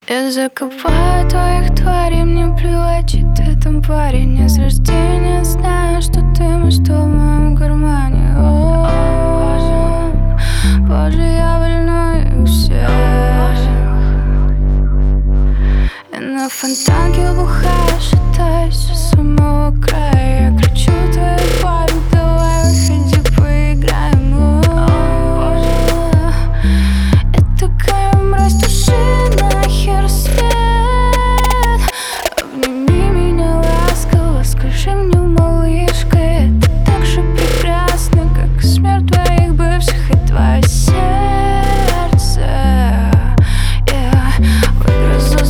Я закопаю твоих тварей, мне плевать, чей ты там парень. Я с рождения знаю, что ты мой, что в моем кармане. О, Боже, я больной у всех. Я на фонтанке бухаю, шатаюсь у самого края. Я кричу твоей паре, давай выходи, поиграем. Я такая мразь, туши нахер свет. Обними меня ласково, скажи мне, малышка, это так же прекрасно, как смерть твоих бывших и твое сердце. Я выгрызу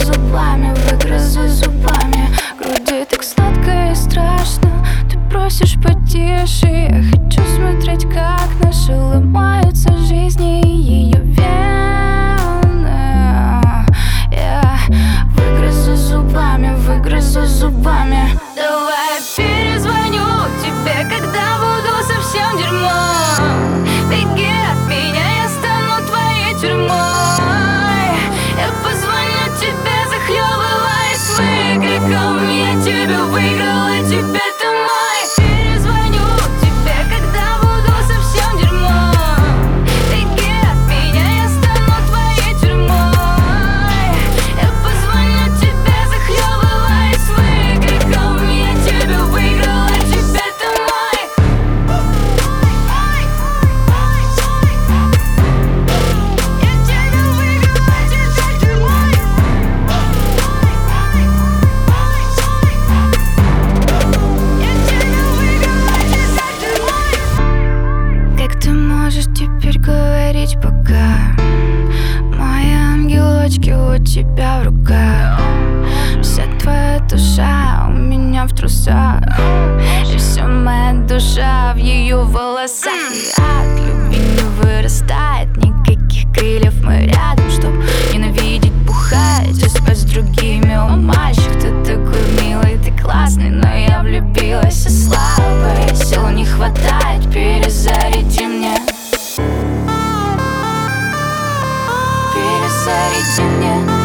зубами, груди так сладко и страшно. Ты просишь потише, я хочу смотреть, как наши ломаются жизни и ее вены. Я выгрызу зубами. Давай я перезвоню тебе, когда буду совсем дерьмом. Беги от меня, я стану твоей тюрьмой. Я позвоню тебе, захлебываясь выкриком: я тебя выиграла, теперь ты мой. Перезвоню тебе, когда буду совсем дерьмом. Беги от меня, я стану твоей тюрьмой. Я позвоню тебе, захлебываясь выкриком: я тебя выиграла, теперь ты мой. Я тебя выиграла, теперь ты мой. Как ты можешь теперь говорить, пока мои ангелочки у тебя в руках? Вся твоя душа у меня в трусах, и вся моя душа в ее волосах. И от любви не вырастает никаких крыльев. Мы рядом, чтоб ненавидеть, бухать и спать с другими. О, мальчик, ты такой милый, ты классный, но я влюбилась и слабая, сил не хватает, перезаряди мне. Перезаряди мне.